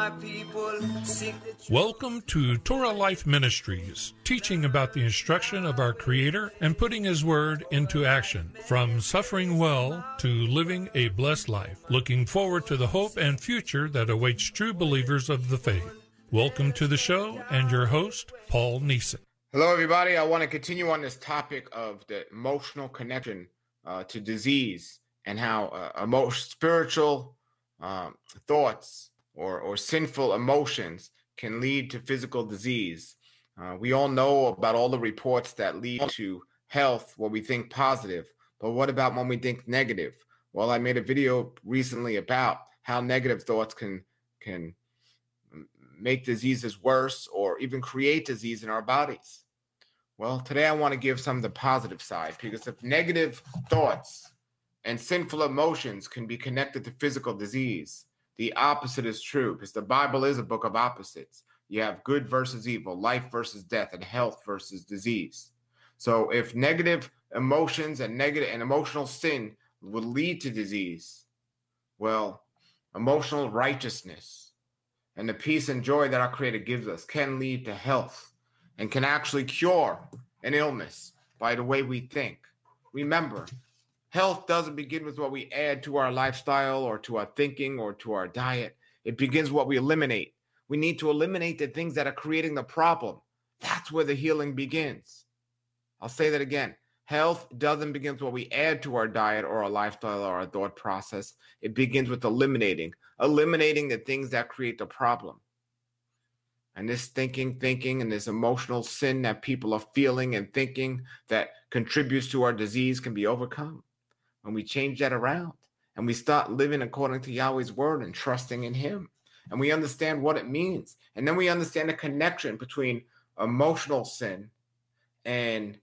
my people seek the truth. Welcome to Torah Life Ministries, teaching about the instruction of our Creator and putting His Word into action, from suffering well to living a blessed life, looking forward to the hope and future that awaits true believers of the faith. Welcome to the show and your host, Paul Neeson. Hello, everybody. I want to continue on this topic of the emotional connection to disease and how spiritual thoughts or sinful emotions can lead to physical disease. We all know about all the reports that lead to health when we think positive, but what about when we think negative? Well, I made a video recently about how negative thoughts can make diseases worse or even create disease in our bodies. Well, today I want to give some of the positive side, because if negative thoughts and sinful emotions can be connected to physical disease, the opposite is true, because the Bible is a book of opposites. You have good versus evil, life versus death, and health versus disease. So if negative emotions and emotional sin will lead to disease, well, emotional righteousness and the peace and joy that our Creator gives us can lead to health and can actually cure an illness by the way we think. Remember, health doesn't begin with what we add to our lifestyle or to our thinking or to our diet. It begins what we eliminate. We need to eliminate the things that are creating the problem. That's where the healing begins. I'll say that again. Health doesn't begin with what we add to our diet or our lifestyle or our thought process. It begins with eliminating the things that create the problem. And this thinking, and this emotional sin that people are feeling and thinking that contributes to our disease can be overcome when we change that around and we start living according to Yahweh's word and trusting in Him. And we understand what it means. And then we understand the connection between emotional sin and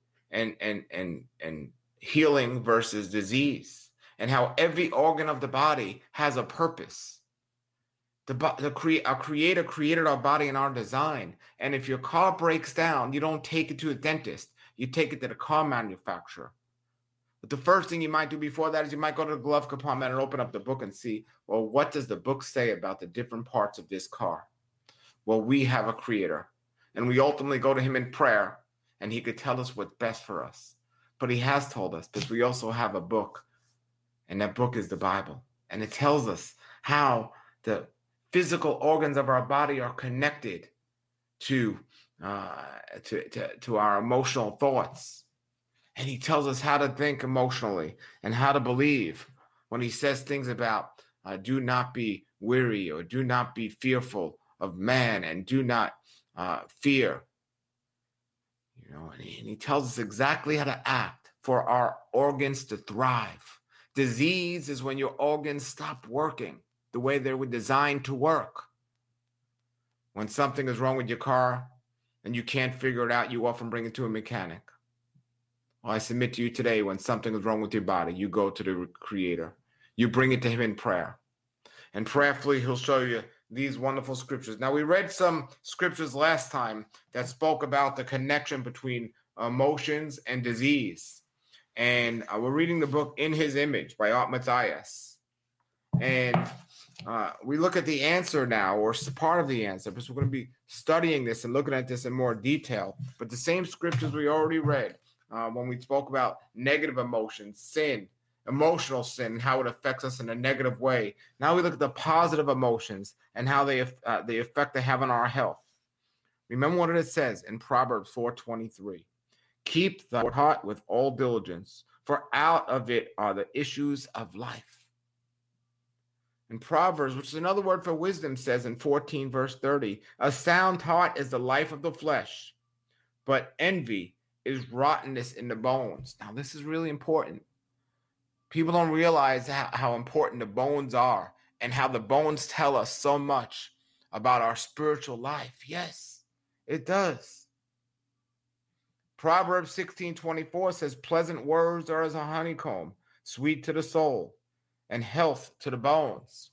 healing versus disease, and how every organ of the body has a purpose. Our Creator created our body and our design. And if your car breaks down, you don't take it to a dentist. You take it to the car manufacturer. But the first thing you might do before that is you might go to the glove compartment and open up the book and see, well, what does the book say about the different parts of this car? Well, we have a Creator, and we ultimately go to Him in prayer, and He could tell us what's best for us. But He has told us, because we also have a book, and that book is the Bible. And it tells us how the physical organs of our body are connected to our emotional thoughts. And He tells us how to think emotionally and how to believe when He says things about do not be weary or do not be fearful of man and do not fear. And he tells us exactly how to act for our organs to thrive. Disease is when your organs stop working the way they were designed to work. When something is wrong with your car and you can't figure it out, you often bring it to a mechanic. Well, I submit to you today, when something is wrong with your body, you go to the Creator. You bring it to Him in prayer. And prayerfully, He'll show you these wonderful scriptures. Now, we read some scriptures last time that spoke about the connection between emotions and disease. And we're reading the book In His Image by Art Matthias. And we look at the answer now, or part of the answer, because we're going to be studying this and looking at this in more detail. But the same scriptures we already read when we spoke about negative emotions, sin, emotional sin, and how it affects us in a negative way. Now we look at the positive emotions and how the effect they have on our health. Remember what it says in Proverbs 4:23. Keep thy heart with all diligence, for out of it are the issues of life. In Proverbs, which is another word for wisdom, says in 14 verse 30, a sound heart is the life of the flesh, but envy is rottenness in the bones. Now this is really important. People don't realize how important the bones are and how the bones tell us so much about our spiritual life. Yes, it does. Proverbs 16:24 says, pleasant words are as a honeycomb, sweet to the soul, and health to the bones.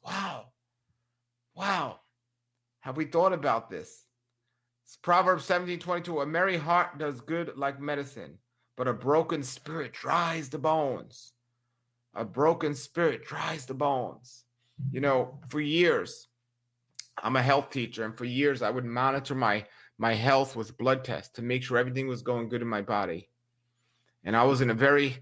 Wow. Have we thought about this? It's Proverbs 17:22, a merry heart does good like medicine, but a broken spirit dries the bones. A broken spirit dries the bones. You know, for years, I'm a health teacher, and for years I would monitor my health with blood tests to make sure everything was going good in my body. And I was in a very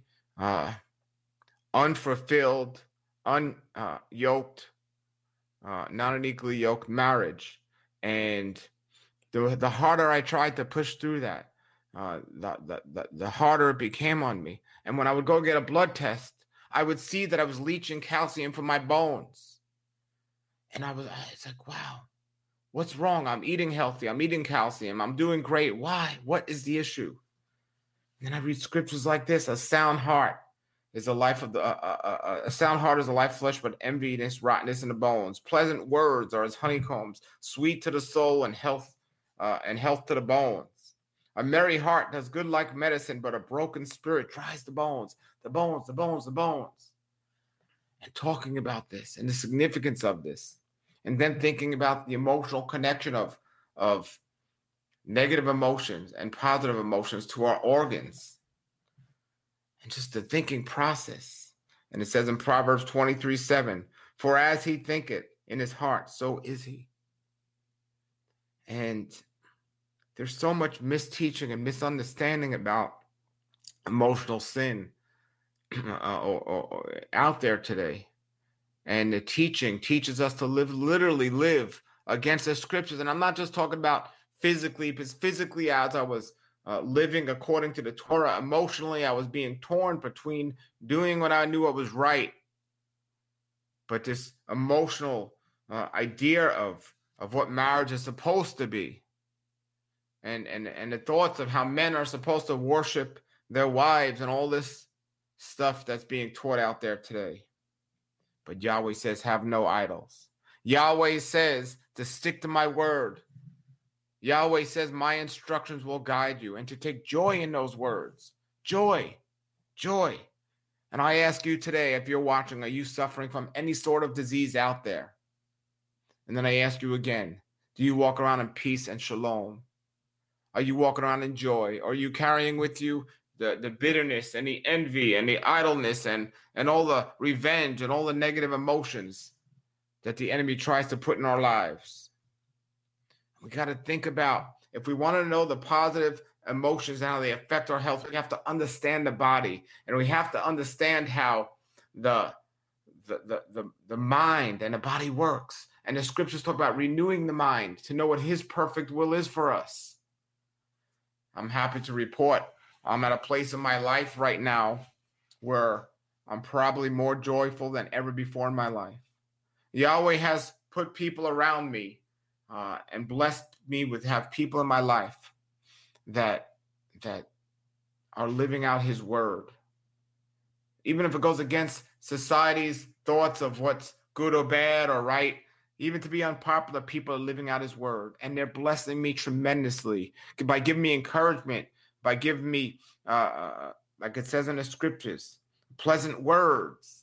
unfulfilled, unyoked, not an equally yoked marriage. And the harder I tried to push through that, the harder it became on me. And when I would go get a blood test, I would see that I was leaching calcium from my bones. And it's like, wow, what's wrong? I'm eating healthy. I'm eating calcium. I'm doing great. Why? What is the issue? And I read scriptures like this: a sound heart is a life of a sound heart is a life of flesh, but enviness, rottenness in the bones. Pleasant words are as honeycombs, sweet to the soul and health to the bones. A merry heart does good like medicine, but a broken spirit dries the bones. The bones, the bones, the bones. And talking about this and the significance of this, and then thinking about the emotional connection of negative emotions and positive emotions to our organs, and just the thinking process. And it says in Proverbs 23:7, for as he thinketh in his heart, so is he. And there's so much misteaching and misunderstanding about emotional sin or out there today. And the teaching teaches us to literally live against the scriptures. And I'm not just talking about physically, because physically, as I was living according to the Torah, emotionally, I was being torn between doing what I knew was right, but this emotional idea of what marriage is supposed to be, and the thoughts of how men are supposed to worship their wives, and all this stuff that's being taught out there today. But Yahweh says, have no idols. Yahweh says to stick to my word. Yahweh says, my instructions will guide you, and to take joy in those words. Joy, joy. And I ask you today, if you're watching, are you suffering from any sort of disease out there? And then I ask you again, do you walk around in peace and shalom? Are you walking around in joy? Or are you carrying with you the bitterness and the envy and the idleness and all the revenge and all the negative emotions that the enemy tries to put in our lives? We got to think about, if we want to know the positive emotions and how they affect our health, we have to understand the body, and we have to understand how the mind and the body works. And the scriptures talk about renewing the mind to know what his perfect will is for us. I'm happy to report I'm at a place in my life right now where I'm probably more joyful than ever before in my life. Yahweh has put people around me and blessed me with have people in my life that are living out his word. Even if it goes against society's thoughts of what's good or bad or right, even to be unpopular, people are living out his word. And they're blessing me tremendously by giving me encouragement, by giving me, like it says in the scriptures, pleasant words,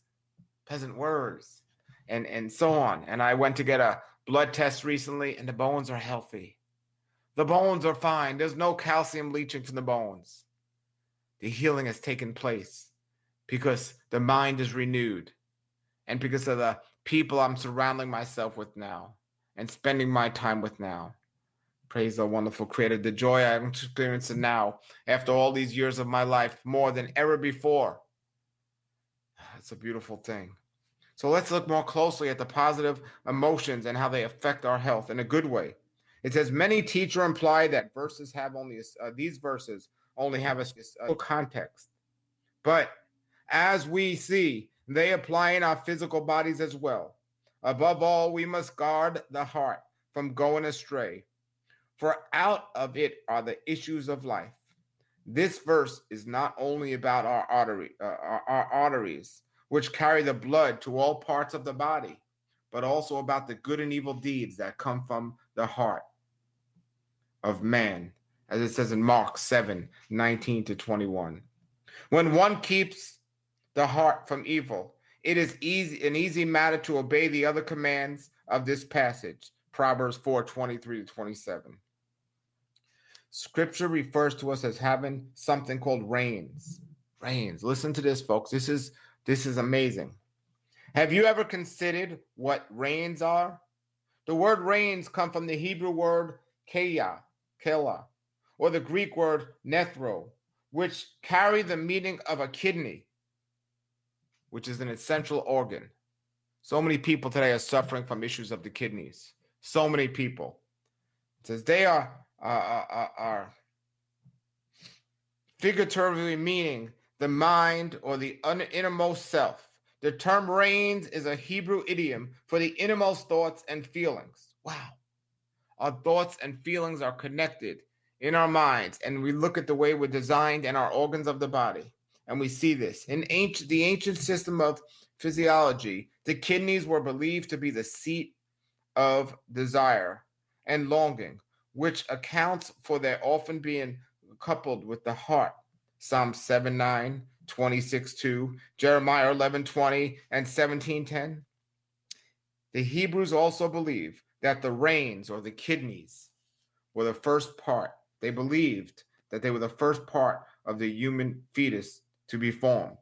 and so on. And I went to get a blood test recently, and the bones are healthy. The bones are fine. There's no calcium leaching from the bones. The healing has taken place because the mind is renewed, and because of the people I'm surrounding myself with now and spending my time with now. Praise the wonderful Creator. The joy I'm experiencing now after all these years of my life, more than ever before. It's a beautiful thing. So let's look more closely at the positive emotions and how they affect our health in a good way. It says, many teachers imply that verses have only these verses only have a context. But as we see, they apply in our physical bodies as well. Above all, we must guard the heart from going astray, for out of it are the issues of life. This verse is not only about our arteries, which carry the blood to all parts of the body, but also about the good and evil deeds that come from the heart of man, as it says in Mark 7:19-21. When one keeps the heart from evil, it is an easy matter to obey the other commands of this passage, Proverbs 4:23-27. Scripture refers to us as having something called reins. Reins. Listen to this, folks. This is amazing. Have you ever considered what reins are? The word reins come from the Hebrew word kela, or the Greek word nephro, which carry the meaning of a kidney, which is an essential organ. So many people today are suffering from issues of the kidneys. So many people. It says they are figuratively meaning the mind or the innermost self. The term reins is a Hebrew idiom for the innermost thoughts and feelings. Wow. Our thoughts and feelings are connected in our minds, and we look at the way we're designed and our organs of the body, and we see this. In the ancient system of physiology, the kidneys were believed to be the seat of desire and longing, which accounts for their often being coupled with the heart. Psalm 7:9, 26:2, Jeremiah 11:20, and 17:10. The Hebrews also believe that the reins or the kidneys were the first part. They believed that they were the first part of the human fetus to be formed.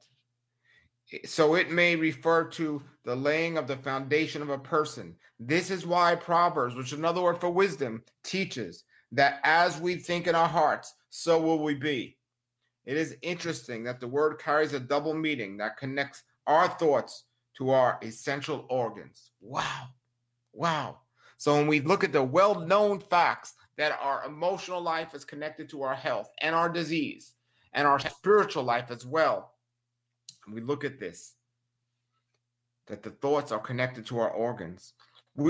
So it may refer to the laying of the foundation of a person. This is why Proverbs, which is another word for wisdom, teaches that as we think in our hearts, so will we be. It is interesting that the word carries a double meaning that connects our thoughts to our essential organs. Wow. Wow. So when we look at the well-known facts that our emotional life is connected to our health and our disease and our spiritual life as well, and we look at this, that the thoughts are connected to our organs. We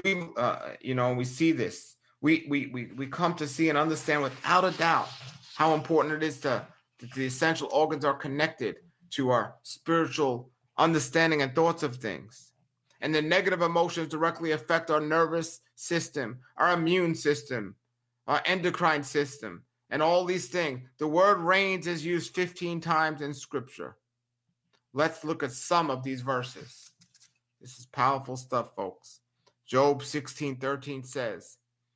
see this. We come to see and understand without a doubt how important it is that the essential organs are connected to our spiritual understanding and thoughts of things. And the negative emotions directly affect our nervous system, our immune system, our endocrine system, and all these things. The word reins is used 15 times in Scripture. Let's look at some of these verses. This is powerful stuff, folks. Job 16:13 says,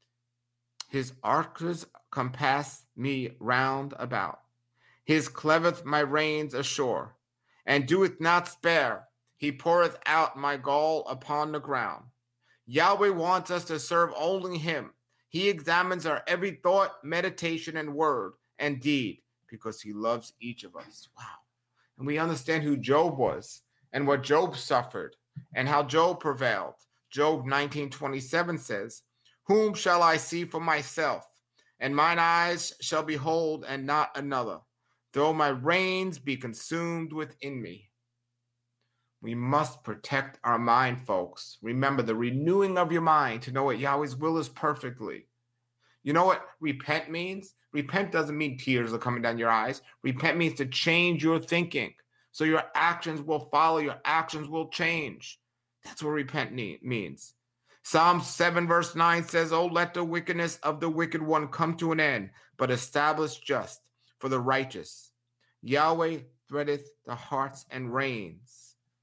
his archers compass me round about. His cleaveth my reins ashore, and doeth not spare. He poureth out my gall upon the ground. Yahweh wants us to serve only him. He examines our every thought, meditation, and word and deed because he loves each of us. Wow. And we understand who Job was and what Job suffered and how Job prevailed. Job 19:27 says, whom shall I see for myself? And mine eyes shall behold and not another, though my reins be consumed within me. We must protect our mind, folks. Remember the renewing of your mind to know what Yahweh's will is perfectly. You know what repent means? Repent doesn't mean tears are coming down your eyes. Repent means to change your thinking. So your actions will follow, your actions will change. That's what repent means. Psalm 7 verse 9 says, oh, let the wickedness of the wicked one come to an end, but establish just for the righteous. Yahweh threadeth the hearts and reins.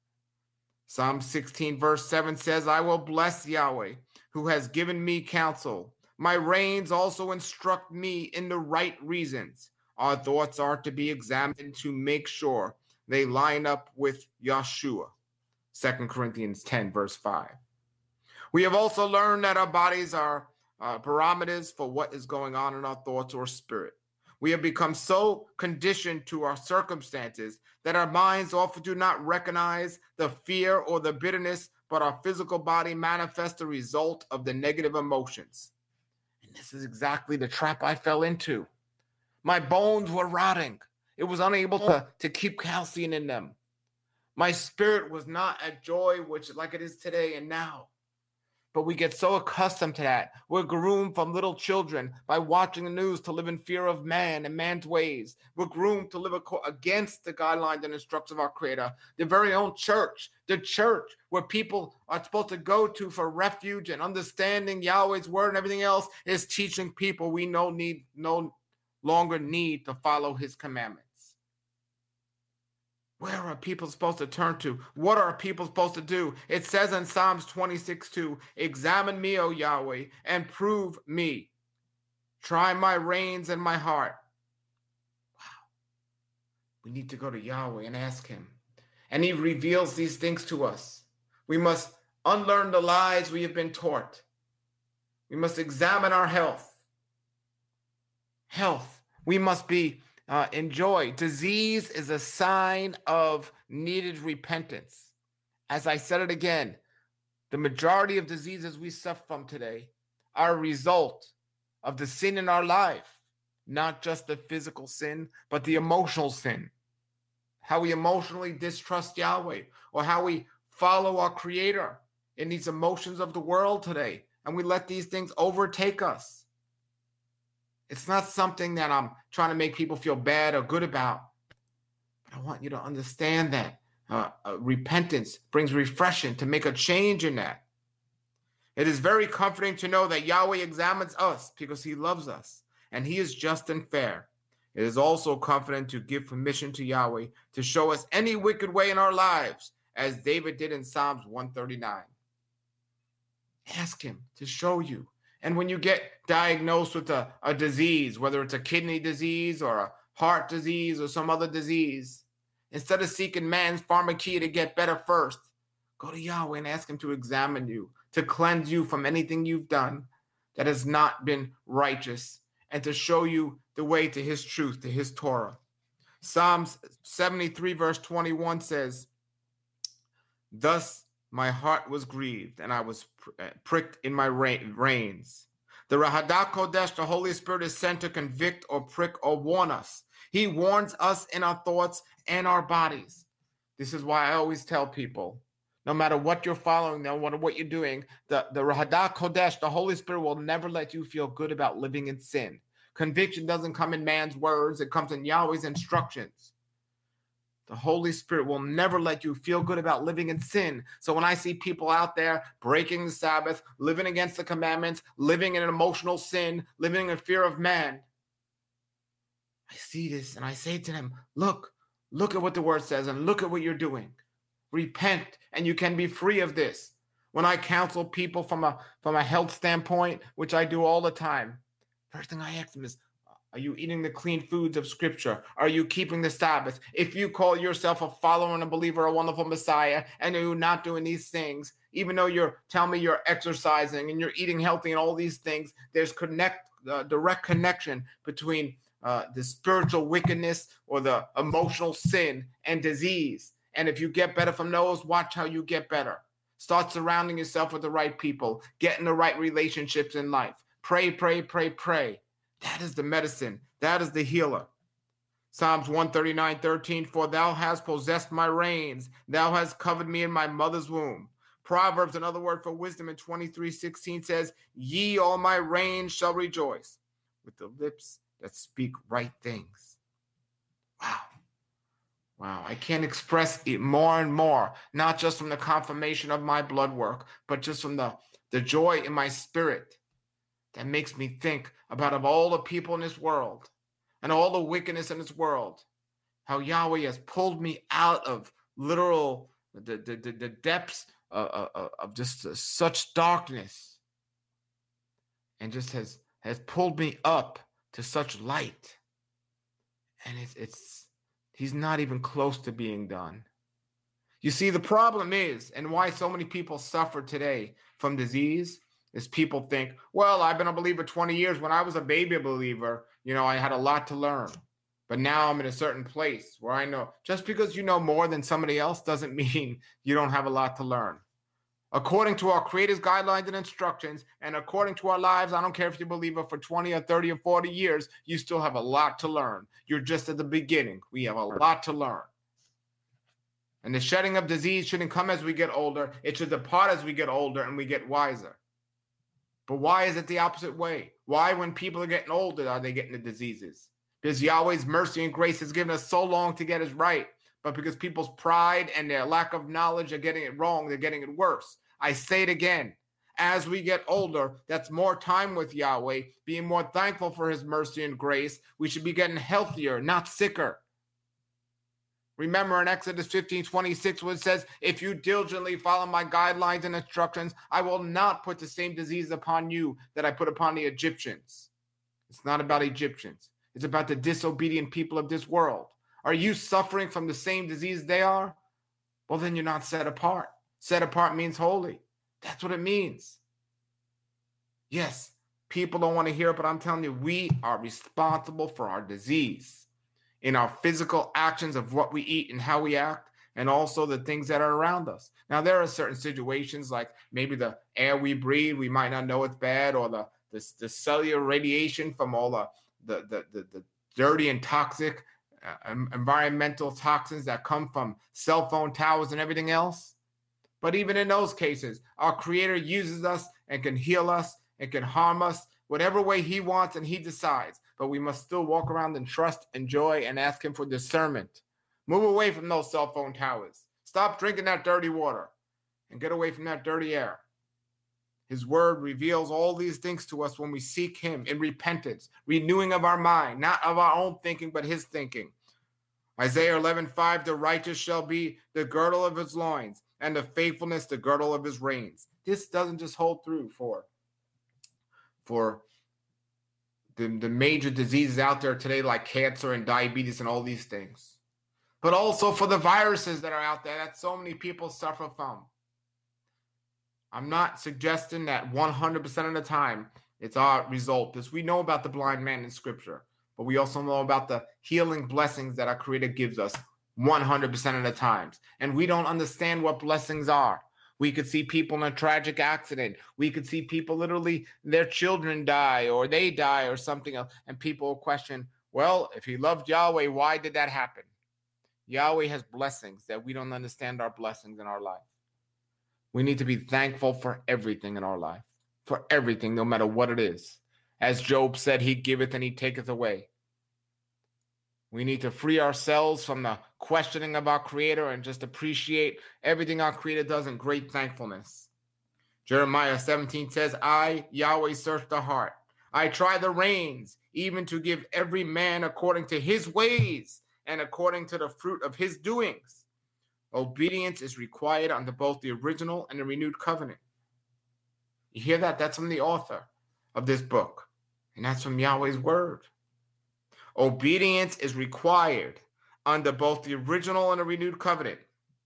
Psalm 16 verse 7 says, I will bless Yahweh, who has given me counsel. My reins also instruct me in the right reasons. Our thoughts are to be examined to make sure they line up with Yeshua. 2 Corinthians 10 verse 5. We have also learned that our bodies are barometers for what is going on in our thoughts or spirit. We have become so conditioned to our circumstances that our minds often do not recognize the fear or the bitterness, but our physical body manifests the result of the negative emotions. And this is exactly the trap I fell into. My bones were rotting. It was unable to keep calcium in them. My spirit was not at joy, which like it is today and now. But we get so accustomed to that. We're groomed from little children by watching the news to live in fear of man and man's ways. We're groomed to live against the guidelines and instructions of our Creator. The very own church, the church where people are supposed to go to for refuge and understanding Yahweh's word and everything else, is teaching people we no longer need to follow his commandments. Where are people supposed to turn to? What are people supposed to do? It says in Psalms 26:2, examine me, O Yahweh, and prove me. Try my reins and my heart. Wow. We need to go to Yahweh and ask him. And he reveals these things to us. We must unlearn the lies we have been taught. We must examine our health. We must be enjoy. Disease is a sign of needed repentance. As I said it again, the majority of diseases we suffer from today are a result of the sin in our life, not just the physical sin, but the emotional sin. How we emotionally distrust Yahweh, or how we follow our Creator in these emotions of the world today, and we let these things overtake us. It's not something that I'm trying to make people feel bad or good about, but I want you to understand that repentance brings refreshing to make a change in that. It is very comforting to know that Yahweh examines us because he loves us and he is just and fair. It is also comforting to give permission to Yahweh to show us any wicked way in our lives, as David did in Psalms 139. Ask him to show you. And when you get diagnosed with a disease, whether it's a kidney disease or a heart disease or some other disease, instead of seeking man's pharmakeia to get better first, go to Yahweh and ask him to examine you, to cleanse you from anything you've done that has not been righteous, and to show you the way to his truth, to his Torah. Psalms 73 verse 21 says, "Thus my heart was grieved, and I was pricked in my reins." The Rahadah Kodesh, the Holy Spirit, is sent to convict or prick or warn us. He warns us in our thoughts and our bodies. This is why I always tell people, no matter what you're following, no matter what you're doing, the Rahadah Kodesh, the Holy Spirit, will never let you feel good about living in sin. Conviction doesn't come in man's words. It comes in Yahweh's instructions. The Holy Spirit will never let you feel good about living in sin. So when I see people out there breaking the Sabbath, living against the commandments, living in an emotional sin, living in fear of man, I see this and I say to them, look at what the word says and look at what you're doing. Repent and you can be free of this. When I counsel people from a health standpoint, which I do all the time, first thing I ask them is, are you eating the clean foods of Scripture? Are you keeping the Sabbath? If you call yourself a follower and a believer, a wonderful Messiah, and you're not doing these things, even though you're telling me you're exercising and you're eating healthy and all these things, there's direct connection between the spiritual wickedness or the emotional sin and disease. And if you get better from those, watch how you get better. Start surrounding yourself with the right people. Get in the right relationships in life. Pray, pray, pray, pray. That is the medicine. That is the healer. Psalms 139:13, "For thou hast possessed my reins. Thou hast covered me in my mother's womb." Proverbs, another word for wisdom, in 23:16 says, "Ye all my reins shall rejoice with the lips that speak right things." Wow. I can't express it more and more, not just from the confirmation of my blood work, but just from the joy in my spirit that makes me think about, of all the people in this world and all the wickedness in this world, how Yahweh has pulled me out of literal the depths of just such darkness, and just has pulled me up to such light. And he's not even close to being done. You see, the problem is, and why so many people suffer today from disease, is people think, well, I've been a believer 20 years. When I was a baby believer, I had a lot to learn. But now I'm in a certain place where I know just because you know more than somebody else doesn't mean you don't have a lot to learn. According to our Creator's guidelines and instructions, and according to our lives, I don't care if you're a believer for 20 or 30 or 40 years, you still have a lot to learn. You're just at the beginning. We have a lot to learn. And the shedding of disease shouldn't come as we get older. It should depart as we get older and we get wiser. But why is it the opposite way? Why, when people are getting older, are they getting the diseases? Because Yahweh's mercy and grace has given us so long to get us right. But because people's pride and their lack of knowledge are getting it wrong, they're getting it worse. I say it again. As we get older, that's more time with Yahweh, being more thankful for his mercy and grace. We should be getting healthier, not sicker. Remember in Exodus 15:26, where it says, "If you diligently follow my guidelines and instructions, I will not put the same disease upon you that I put upon the Egyptians." It's not about Egyptians. It's about the disobedient people of this world. Are you suffering from the same disease they are? Well, then you're not set apart. Set apart means holy. That's what it means. Yes, people don't want to hear it, but I'm telling you, we are responsible for our disease in our physical actions of what we eat and how we act, and also the things that are around us. Now, there are certain situations like maybe the air we breathe, we might not know it's bad, or the cellular radiation from all the dirty and toxic environmental toxins that come from cell phone towers and everything else. But even in those cases, our Creator uses us and can heal us and can harm us whatever way he wants and he decides. But we must still walk around in trust and joy and ask him for discernment. Move away from those cell phone towers. Stop drinking that dirty water and get away from that dirty air. His word reveals all these things to us when we seek him in repentance, renewing of our mind, not of our own thinking, but his thinking. Isaiah 11:5, the righteous shall be the girdle of his loins, and the faithfulness the girdle of his reins. This doesn't just hold true for the major diseases out there today, like cancer and diabetes and all these things, but also for the viruses that are out there that so many people suffer from. I'm not suggesting that 100% of the time it's our result, because we know about the blind man in Scripture, but we also know about the healing blessings that our Creator gives us 100% of the times. And we don't understand what blessings are. We could see people in a tragic accident. We could see people literally, their children die or they die or something else. And people will question, well, if he loved Yahweh, why did that happen? Yahweh has blessings that we don't understand our blessings in our life. We need to be thankful for everything in our life, for everything, no matter what it is. As Job said, he giveth and he taketh away. We need to free ourselves from the questioning of our Creator and just appreciate everything our Creator does in great thankfulness. Jeremiah 17 says, I, Yahweh, search the heart. I try the reins, even to give every man according to his ways and according to the fruit of his doings. Obedience is required under both the original and the renewed covenant. You hear that? That's from the author of this book. And that's from Yahweh's word. Obedience is required under both the original and the renewed covenant.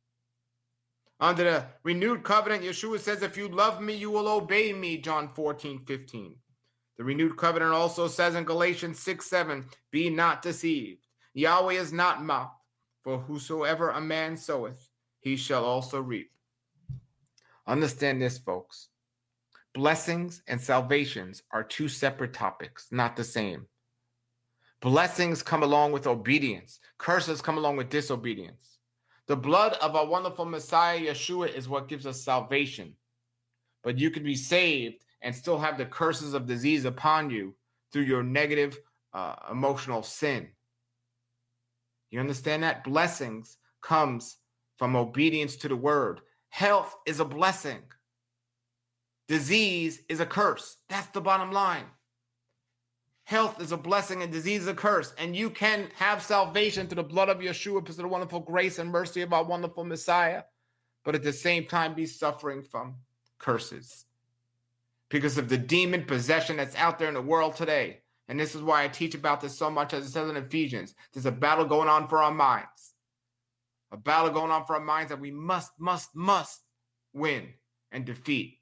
Under the renewed covenant, Yeshua says, if you love me, you will obey me, John 14:15. The renewed covenant also says in Galatians 6:7, be not deceived. Yahweh is not mocked, for whosoever a man soweth, he shall also reap. Understand this, folks. Blessings and salvations are two separate topics, not the same. Blessings come along with obedience. Curses come along with disobedience. The blood of our wonderful Messiah, Yeshua, is what gives us salvation. But you can be saved and still have the curses of disease upon you through your negative emotional sin. You understand that? Blessings comes from obedience to the word. Health is a blessing. Disease is a curse. That's the bottom line. Health is a blessing and disease is a curse. And you can have salvation through the blood of Yeshua because of the wonderful grace and mercy of our wonderful Messiah, but at the same time be suffering from curses because of the demon possession that's out there in the world today. And this is why I teach about this so much, as it says in Ephesians. There's a battle going on for our minds. A battle going on for our minds that we must win and defeat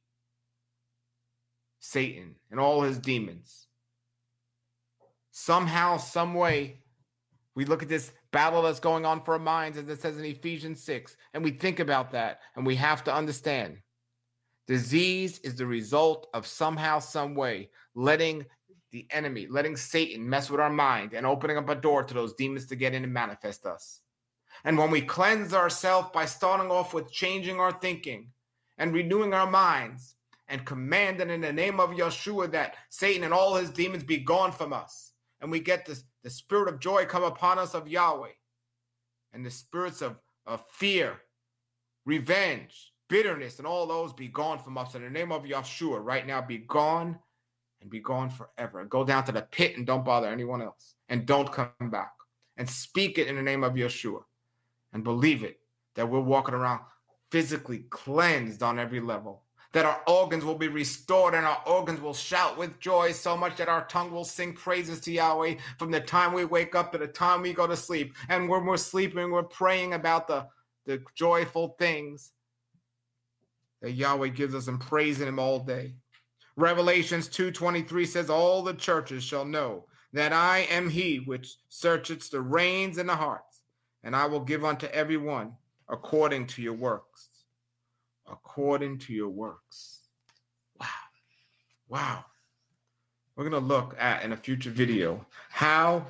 Satan and all his demons. Somehow, some way, we look at this battle that's going on for our minds, as it says in Ephesians 6, and we think about that, and we have to understand. Disease is the result of somehow, some way, letting the enemy, letting Satan mess with our mind and opening up a door to those demons to get in and manifest us. And when we cleanse ourselves by starting off with changing our thinking and renewing our minds and commanding in the name of Yeshua that Satan and all his demons be gone from us, and we get the spirit of joy come upon us of Yahweh, and the spirits of fear, revenge, bitterness, and all those be gone from us in the name of Yeshua right now. Be gone and be gone forever. Go down to the pit and don't bother anyone else, and don't come back. And speak it in the name of Yeshua and believe it, that we're walking around physically cleansed on every level, that our organs will be restored and our organs will shout with joy so much that our tongue will sing praises to Yahweh from the time we wake up to the time we go to sleep. And when we're sleeping, we're praying about the joyful things that Yahweh gives us and praising him all day. Revelations 2:23 says, all the churches shall know that I am he which searcheth the reins and the hearts, and I will give unto every one according to your works. According to your works. Wow. Wow. We're going to look at, in a future video, how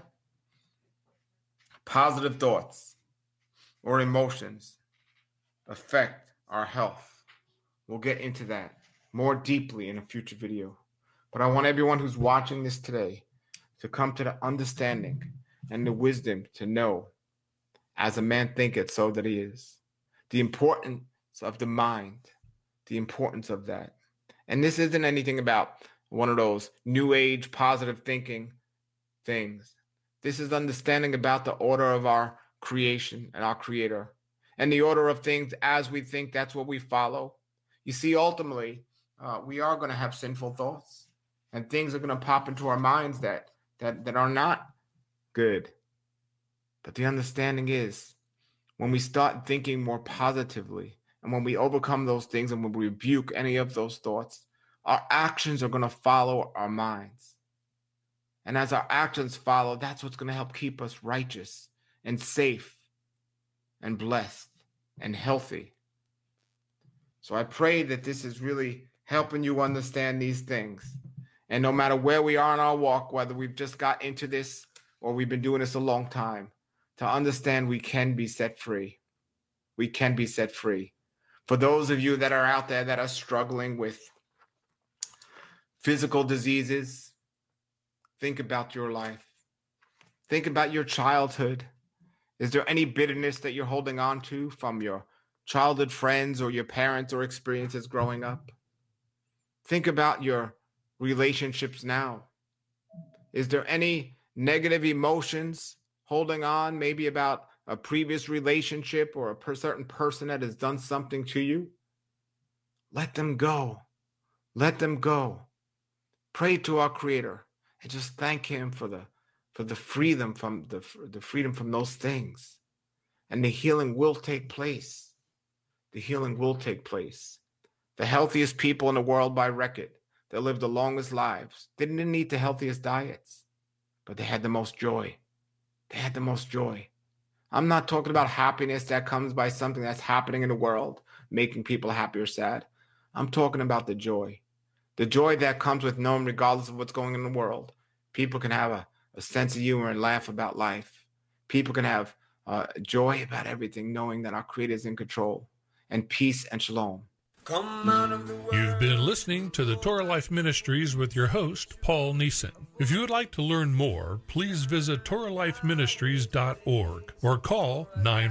positive thoughts or emotions affect our health. We'll get into that more deeply in a future video. But I want everyone who's watching this today to come to the understanding and the wisdom to know, as a man thinketh, so that he is. The importance of the mind, the importance of that. And this isn't anything about one of those new age positive thinking things. This is understanding about the order of our creation and our creator, and the order of things as we think, that's what we follow. You see, ultimately, we are going to have sinful thoughts, and things are going to pop into our minds that are not good. But the understanding is, when we start thinking more positively, and when we overcome those things and when we rebuke any of those thoughts, our actions are going to follow our minds. And as our actions follow, that's what's going to help keep us righteous and safe and blessed and healthy. So I pray that this is really helping you understand these things. And no matter where we are in our walk, whether we've just got into this or we've been doing this a long time, to understand we can be set free. We can be set free. For those of you that are out there that are struggling with physical diseases, think about your life. Think about your childhood. Is there any bitterness that you're holding on to from your childhood friends or your parents or experiences growing up? Think about your relationships now. Is there any negative emotions holding on, maybe about a previous relationship or a certain person that has done something to you? Let them go. Let them go. Pray to our Creator and just thank Him for the freedom from the freedom from those things. And the healing will take place. The healing will take place. The healthiest people in the world by record, that lived the longest lives, didn't eat the healthiest diets, but they had the most joy. They had the most joy. I'm not talking about happiness that comes by something that's happening in the world, making people happy or sad. I'm talking about the joy. The joy that comes with knowing, regardless of what's going on in the world, people can have a sense of humor and laugh about life. People can have joy about everything, knowing that our Creator is in control, and peace and shalom. You've been listening to the Torah Life Ministries with your host, Paul Neeson. If you would like to learn more, please visit TorahLifeMinistries.org or call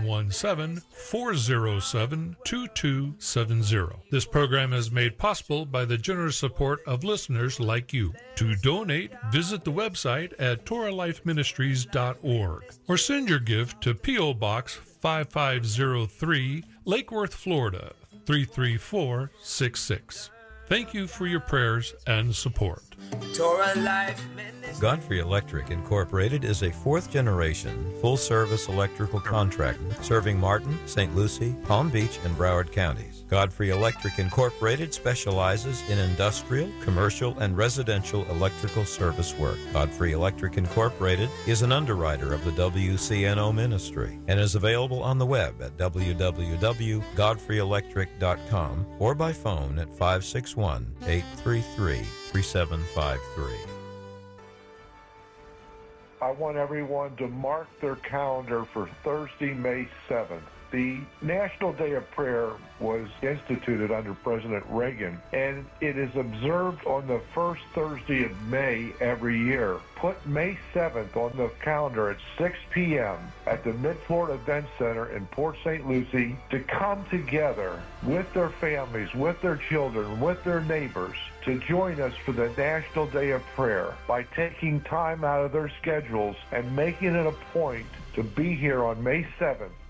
917-407-2270. This program is made possible by the generous support of listeners like you. To donate, visit the website at TorahLifeMinistries.org or send your gift to P.O. Box 5503, Lake Worth, Florida 33466. Thank you for your prayers and support. Godfrey Electric Incorporated is a fourth-generation, full-service electrical contractor serving Martin, St. Lucie, Palm Beach, and Broward counties. Godfrey Electric Incorporated specializes in industrial, commercial, and residential electrical service work. Godfrey Electric Incorporated is an underwriter of the WCNO ministry and is available on the web at www.godfreyelectric.com or by phone at 561-833-3753. I want everyone to mark their calendar for Thursday, May 7th. The National Day of Prayer was instituted under President Reagan, and it is observed on the first Thursday of May every year. Put May 7th on the calendar at 6 p.m. at the Mid-Florida Event Center in Port St. Lucie to come together with their families, with their children, with their neighbors, to join us for the National Day of Prayer by taking time out of their schedules and making it a point to be here on May 7th